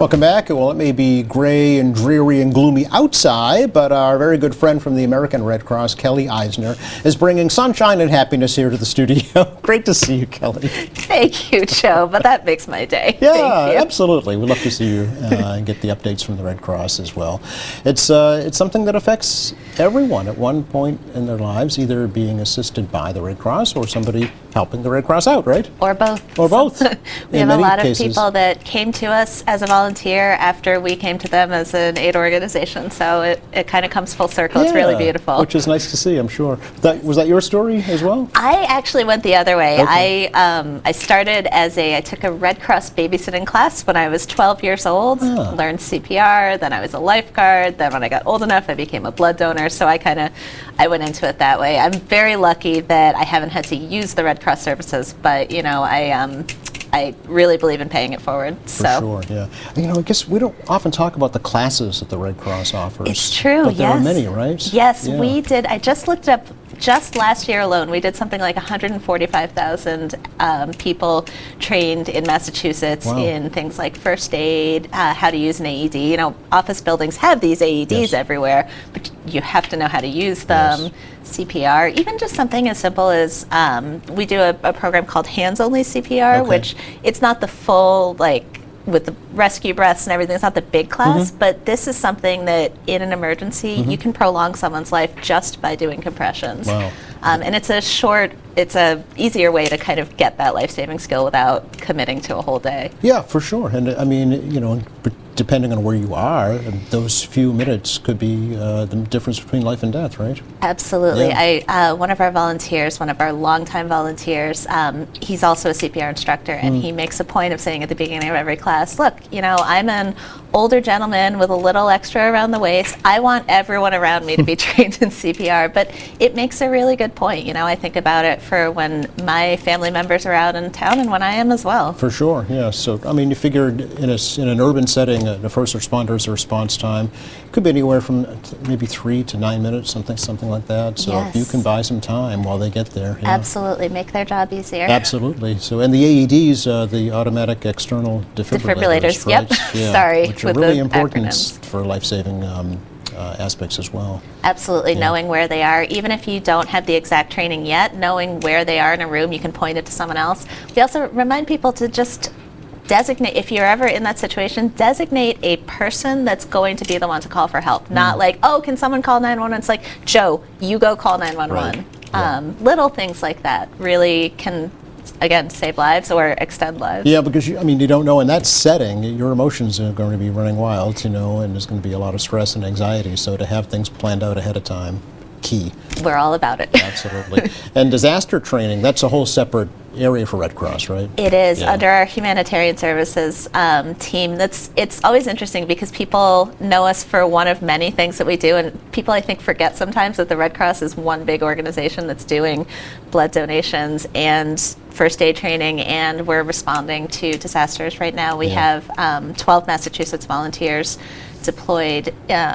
Welcome back. Well, it may be gray and dreary and gloomy outside, but our very good friend from the American Red Cross, Kelly Eisner, is bringing sunshine and happiness here to the studio. Great to see you, Kelly. Thank you, Joe, but that makes my day. Yeah, Thank you. Absolutely. We'd love to see you and get the updates from the Red Cross as well. It's something that affects everyone at one point in their lives, either being assisted by the Red Cross or somebody helping the Red Cross out, right? Or both. Or both. We have a lot of people that came to us as a volunteer after we came to them as an aid organization, so it kind of comes full circle. It's really beautiful. Which is nice to see, I'm sure. Was that your story as well? I actually went the other way. Okay. I started I took a Red Cross babysitting class when I was 12 years old, learned CPR, then I was a lifeguard, then when I got old enough I became a blood donor, so I went into it that way. I'm very lucky that I haven't had to use the Red Cross services, but I really believe in paying it forward. For sure, yeah. I guess we don't often talk about the classes that the Red Cross offers. It's true, but there are many, right? Yes, we did. I just looked up, just last year alone, we did something like 145,000 people trained in Massachusetts in things like first aid, how to use an AED. Office buildings have these AEDs everywhere, but you have to know how to use them. Yes. CPR, even just something as simple as we do a program called hands-only CPR, which it's not the full, with the rescue breaths and everything, it's not the big class, but this is something that in an emergency, you can prolong someone's life just by doing compressions. Wow. And it's a easier way to kind of get that life-saving skill without committing to a whole day. Yeah, for sure. And depending on where you are, those few minutes could be the difference between life and death, right? Absolutely. Yeah. One of our volunteers, one of our longtime volunteers, he's also a CPR instructor, and he makes a point of saying at the beginning of every class, look, I'm an older gentleman with a little extra around the waist. I want everyone around me to be trained in CPR, but it makes a really good point. I think about it for when my family members are out in town and when I am as well. For sure, yeah. So, you figured in an urban setting, the first responders' response time could be anywhere from maybe 3 to 9 minutes, something like that. So if you can buy some time while they get there. Yeah. Absolutely, make their job easier. Absolutely. So, and the AEDs, the automatic external defibrillators, right? Yep. Yeah, Sorry, which are really important acronyms. for life-saving aspects as well. Absolutely, knowing where they are, even if you don't have the exact training yet, knowing where they are in a room, you can point it to someone else. We also remind people to just designate, if you're ever in that situation, designate a person that's going to be the one to call for help. Not like, can someone call 911? It's like, Joe, you go call 911. Right. Little things like that really can, again, save lives or extend lives. Yeah, because you don't know in that setting, your emotions are going to be running wild, and there's going to be a lot of stress and anxiety. So to have things planned out ahead of time, key. We're all about it. Absolutely. And disaster training, that's a whole separate area for Red Cross, right? It is. Under our humanitarian services team. It's always interesting because people know us for one of many things that we do, and people, I think, forget sometimes that the Red Cross is one big organization that's doing blood donations and first aid training, and we're responding to disasters right now. We have 12 Massachusetts volunteers deployed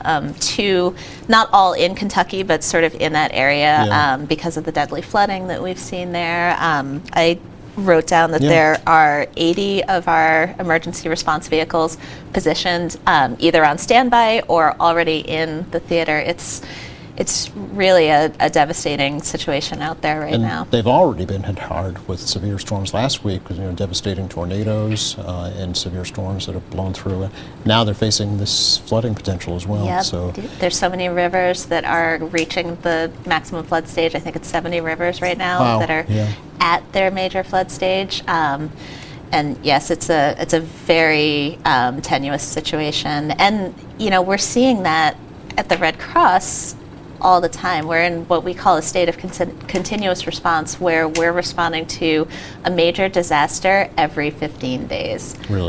to, not all in Kentucky, but sort of in that area because of the deadly flooding that we've seen there. I wrote down that there are 80 of our emergency response vehicles positioned either on standby or already in the theater. It's really a devastating situation out there right now. They've already been hit hard with severe storms last week, with devastating tornadoes and severe storms that have blown through. Now they're facing this flooding potential as well. Yep. So there's so many rivers that are reaching the maximum flood stage. I think it's 70 rivers right now that are at their major flood stage. And yes, it's a very tenuous situation. And we're seeing that at the Red Cross all the time. We're in what we call a state of continuous response, where we're responding to a major disaster every 15 days. Really?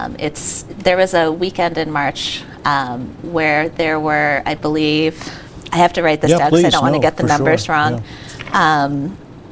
There was a weekend in March where there were, I believe, I have to write this down because I don't want to get the numbers wrong. Yeah.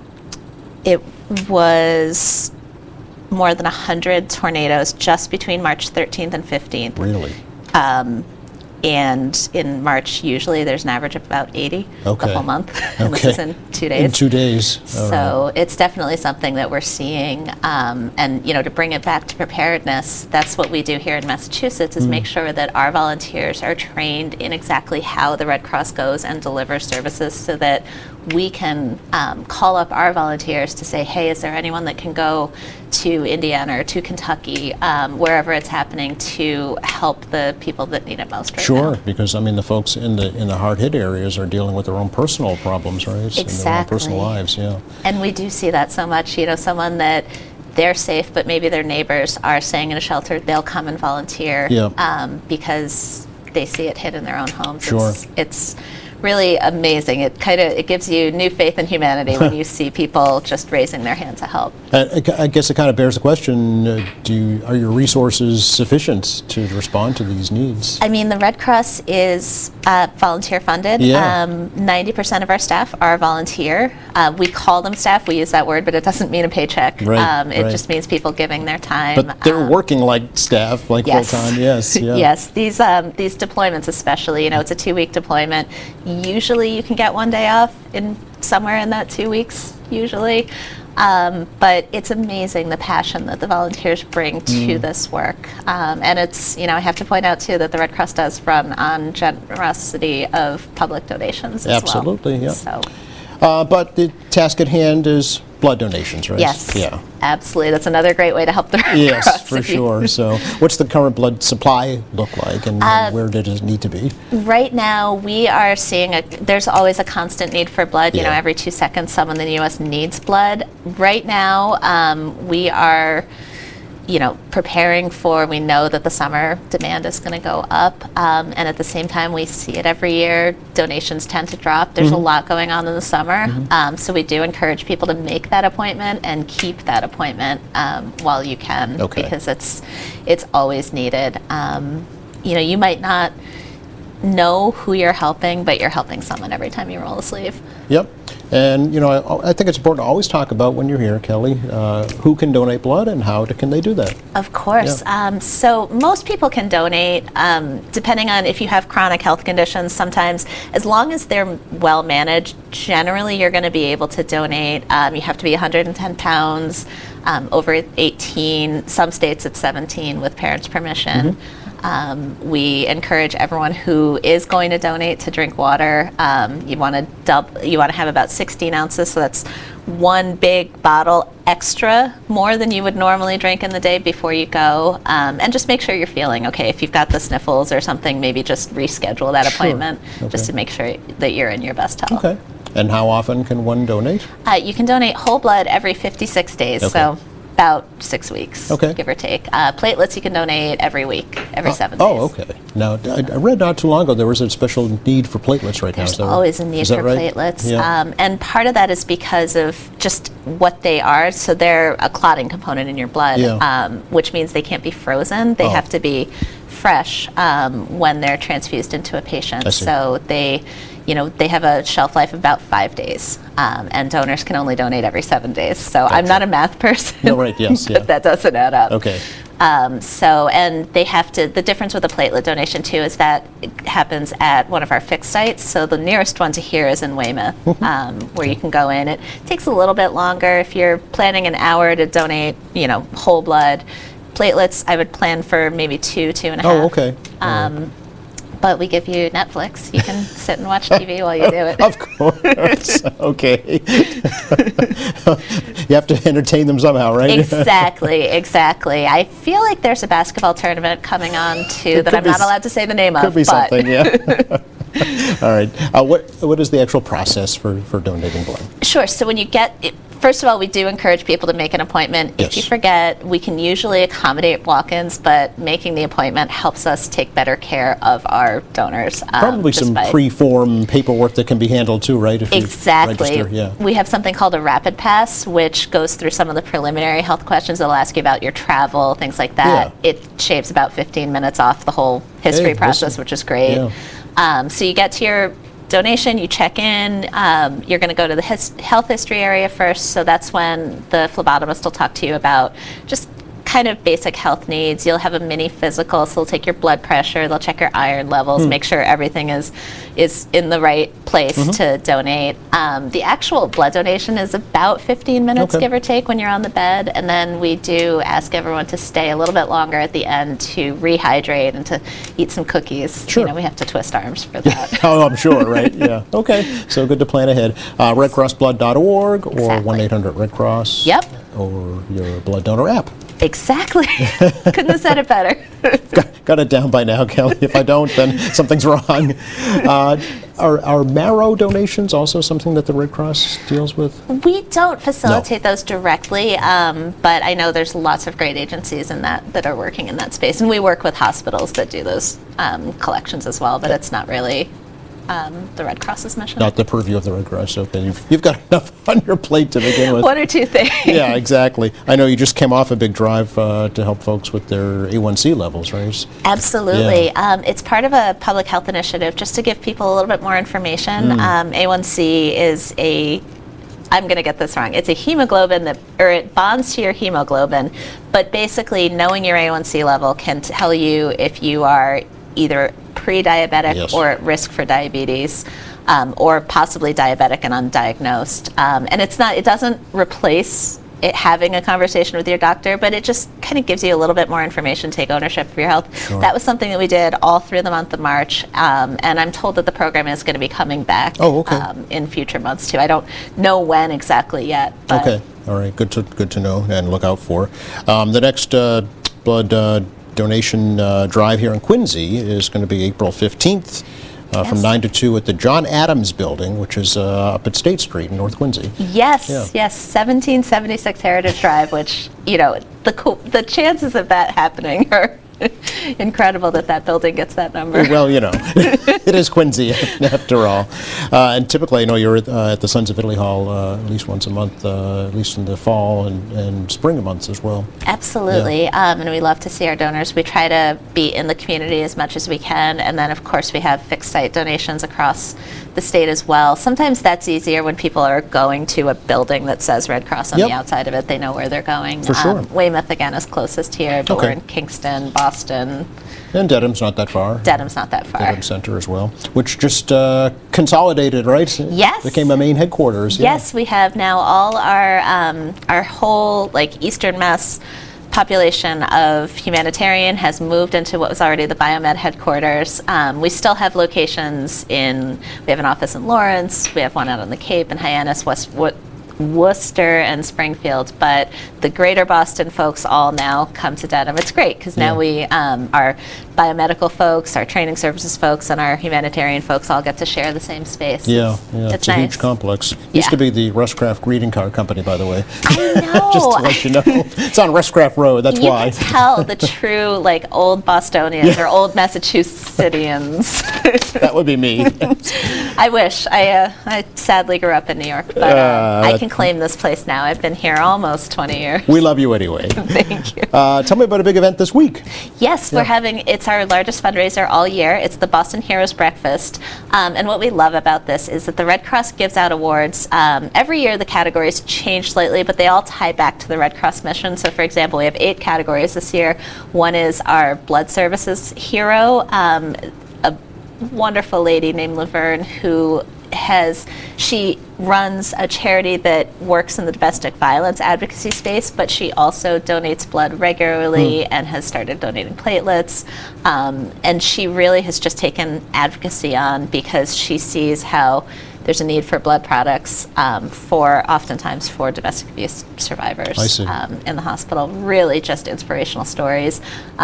It was more than 100 tornadoes just between March 13th and 15th. Really? and in March, usually there's an average of about 80 the whole month. And this is in 2 days. In 2 days. So it's definitely something that we're seeing. And to bring it back to preparedness, that's what we do here in Massachusetts, is make sure that our volunteers are trained in exactly how the Red Cross goes and delivers services, so that we can call up our volunteers to say, hey, is there anyone that can go to Indiana or to Kentucky, wherever it's happening, to help the people that need it most right Sure, now. because the folks in the hard-hit areas are dealing with their own personal problems, right? Exactly. In their own personal lives, yeah. And we do see that so much. Someone that they're safe, but maybe their neighbors are staying in a shelter, they'll come and volunteer because they see it hit in their own homes. Sure. It's really amazing. It gives you new faith in humanity when you see people just raising their hand to help. I guess it kind of bears the question, are your resources sufficient to respond to these needs? The Red Cross is volunteer funded. Yeah. 90% of our staff are volunteer. We call them staff, we use that word, but it doesn't mean a paycheck. Right, it just means people giving their time. But they're working like staff, like yes. full-time, yes. Yeah. Yes, these deployments especially, it's a 2-week deployment. Usually you can get 1 day off in somewhere in that 2 weeks, usually. But it's amazing the passion that the volunteers bring to this work. And it's, I have to point out too that the Red Cross does run on generosity of public donations as Absolutely, well. yeah. So. But the task at hand is blood donations, right? Yes, yeah. Absolutely. That's another great way to help the Red Cross. Yes, for sure. So what's the current blood supply look like, and where did it need to be? Right now, we are seeing there's always a constant need for blood. Every 2 seconds, someone in the U.S. needs blood. Right now, we are preparing for, we know that the summer demand is going to go up, and at the same time we see it every year, donations tend to drop. There's a lot going on in the summer, so we do encourage people to make that appointment and keep that appointment while you can, because it's always needed. You might not know who you're helping, but you're helping someone every time you roll a sleeve. Yep. And, I think it's important to always talk about, when you're here, Kelly, who can donate blood and how can they do that? Of course. Yeah. So most people can donate, depending on if you have chronic health conditions. Sometimes, as long as they're well managed, generally you're going to be able to donate. You have to be 110 pounds, over 18. Some states it's 17 with parents' permission. We encourage everyone who is going to donate to drink water. You want to have about 16 ounces, so that's one big bottle extra, more than you would normally drink in the day before you go. And just make sure you're feeling okay. If you've got the sniffles or something, maybe just reschedule that appointment just to make sure that you're in your best health. Okay. And how often can one donate? You can donate whole blood every 56 days. Okay. So about 6 weeks, give or take. Platelets you can donate every week, every 7 days. Oh, okay. Now, I read not too long ago there was a special need for platelets right now. There's always a need for platelets. Yeah. And part of that is because of just what they are. So they're a clotting component in your blood, which means they can't be frozen. They have to be fresh when they're transfused into a patient. So they have a shelf life of about 5 days, and donors can only donate every 7 days. So I'm not a math person. No, right, yes. But that doesn't add up. Okay. And they have to, the difference with a platelet donation too is that it happens at one of our fixed sites. So the nearest one to here is in Weymouth, where you can go in. It takes a little bit longer. If you're planning an hour to donate, whole blood, platelets, I would plan for maybe 2.5. Oh, okay. But we give you Netflix. You can sit and watch TV while you do it. Of course. Okay. You have to entertain them somehow, right? Exactly. I feel like there's a basketball tournament coming on too that I'm not allowed to say the name of. Could be something, yeah. All right. What is the actual process for donating blood? Sure. So when you get first of all, we do encourage people to make an appointment. Yes. If you forget, we can usually accommodate walk-ins, but making the appointment helps us take better care of our donors. Probably some pre-form paperwork that can be handled too, right? If exactly. You register, yeah. We have something called a Rapid Pass, which goes through some of the preliminary health questions. It'll ask you about your travel, things like that. Yeah. It shaves about 15 minutes off the whole history process, which is great. Yeah. So you get to your donation, you check in, you're going to go to the health history area first, so that's when the phlebotomist will talk to you about just kind of basic health needs. You'll have a mini physical, so they'll take your blood pressure, they'll check your iron levels, make sure everything is in the right place to donate. The actual blood donation is about 15 minutes, give or take, when you're on the bed, and then we do ask everyone to stay a little bit longer at the end to rehydrate and to eat some cookies. Sure. You know, we have to twist arms for that. Oh, I'm sure, right? Yeah. Okay. So good to plan ahead. RedCrossBlood.org or Exactly. 1-800-RED-CROSS. Yep. Or your blood donor app. Exactly. Couldn't have said it better. Got it down by now, Kelly. If I don't, then something's wrong. Are marrow donations also something that the Red Cross deals with? We don't facilitate those directly, but I know there's lots of great agencies in that are working in that space, and we work with hospitals that do those collections as well, but it's not really the Red Cross's mission. Not the purview of the Red Cross. Okay, you've got enough on your plate to begin with. One or two things. Yeah, exactly. I know you just came off a big drive to help folks with their A1C levels, right? Absolutely. It's part of a public health initiative just to give people a little bit more information. A1C is I'm going to get this wrong. It's a hemoglobin it bonds to your hemoglobin, but basically knowing your A1C level can tell you if you are either pre-diabetic or at risk for diabetes, or possibly diabetic and undiagnosed. And it doesn't replace having a conversation with your doctor, but it just kind of gives you a little bit more information, take ownership of your health. Sure. That was something that we did all through the month of March, and I'm told that the program is going to be coming back in future months too. I don't know when exactly yet. But okay, all right, good to know and look out for. The next blood donation drive here in Quincy is going to be April 15th. From 9 to 2 at the John Adams Building, which is up at State Street in North Quincy. Yes, 1776 Heritage Drive, which, the chances of that happening are incredible that building gets that number. Well, it is Quincy after all. And typically, I know you're at the Sons of Italy Hall at least once a month, at least in the fall and spring months as well. Absolutely. And we love to see our donors. We try to be in the community as much as we can. And then, of course, we have fixed site donations across the state as well. Sometimes that's easier when people are going to a building that says Red Cross on the outside of it. They know where they're going. For sure. Weymouth, again, is closest here, but we're in Kingston, Boston. And Dedham's not that far. Dedham's not that far. Dedham Center as well, which just consolidated, right? Yes. Became a main headquarters. Yes, we have now all our whole Eastern Mass population of humanitarian has moved into what was already the Biomed headquarters. We still have locations we have an office in Lawrence, we have one out on the Cape in Hyannis, Worcester and Springfield, but the greater Boston folks all now come to Dedham. It's great because now we, our biomedical folks, our training services folks, and our humanitarian folks all get to share the same space. It's a nice. huge complex. Used to be the Rustcraft Greeting Card Company, by the way. I know. Just to let you know. It's on Rustcraft Road, that's why. You can tell the true old Bostonians or old Massachusettsians. That would be me. I wish. I sadly grew up in New York, but I can claim this place now. I've been here almost 20 years. We love you anyway. Thank you. Tell me about a big event this week. Yes, it's our largest fundraiser all year. It's the Boston Heroes Breakfast. And what we love about this is that the Red Cross gives out awards. Every year the categories change slightly, but they all tie back to the Red Cross mission. So for example, we have 8 categories this year. One is our Blood Services Hero, a wonderful lady named Laverne who she runs a charity that works in the domestic violence advocacy space, but she also donates blood regularly and has started donating platelets. And she really has just taken advocacy on because she sees how there's a need for blood products oftentimes for domestic abuse survivors in the hospital. Really just inspirational stories.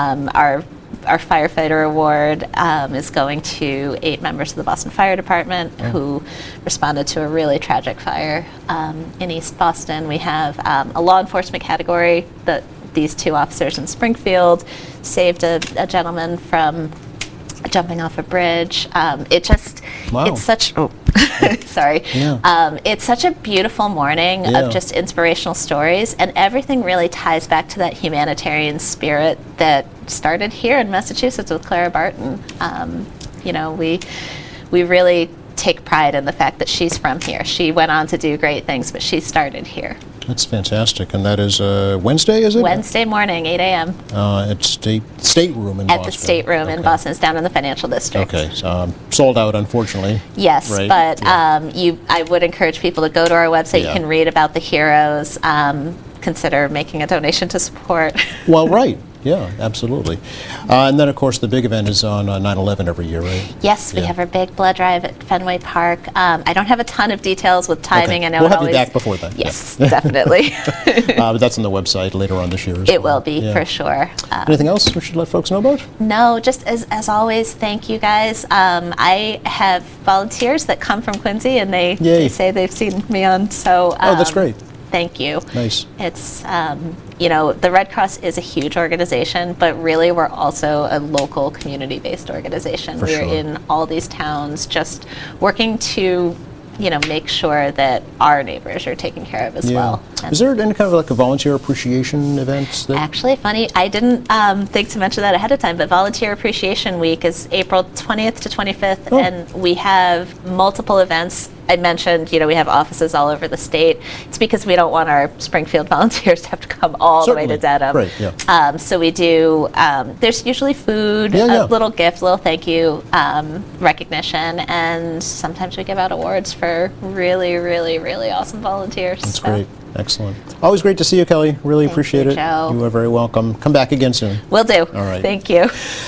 Our firefighter award is going to 8 members of the Boston Fire Department who responded to a really tragic fire in East Boston. We have a law enforcement category that these 2 officers in Springfield saved a gentleman from jumping off a bridge. It's such, sorry. It's such a beautiful morning of just inspirational stories, and everything really ties back to that humanitarian spirit that started here in Massachusetts with Clara Barton. We really take pride in the fact that she's from here. She went on to do great things, but she started here. That's fantastic. And that is Wednesday, is it? Wednesday morning, 8 a.m. At State Room in At Boston. the State Room in Boston. It's down in the Financial District. Okay, so, sold out, unfortunately. Yes, Right, but yeah. I would encourage people to go to our website. Yeah. You can read about the heroes. Consider making a donation to support. Well, right. Yeah, absolutely. And then, of course, the big event is on 9/11 every year, right? Yes, we Yeah. have our big blood drive at Fenway Park. I don't have a ton of details with timing. Okay. I know We'll it have always, you back before then. Yes, definitely. But that's on the website later on this year as It well. will be, Yeah. for sure. Anything else we should let folks know about? No, just as always, thank you guys. I have volunteers that come from Quincy, and they Yay. say they've seen me on. So Oh, that's great. Thank you. Nice. It's the Red Cross is a huge organization, but really we're also a local community-based organization. For We're sure. in all these towns, just working to make sure that our neighbors are taken care of as well. And Is there any kind of like a volunteer appreciation event? That, actually, funny, I didn't think to mention that ahead of time, but Volunteer Appreciation Week is April 20th to 25th, Oh. and we have multiple events. I mentioned, we have offices all over the state. It's because we don't want our Springfield volunteers to have to come all the way to Certainly. Dedham. Right, yeah. So we do, there's usually food, Yeah, yeah. a little gift, little thank you, recognition, and sometimes we give out awards for really, really, really awesome volunteers. That's So great. Excellent. Always great to see you, Kelly. Really Thank appreciate you, it. Joe. You are very welcome. Come back again soon. Will do. All right. Thank you.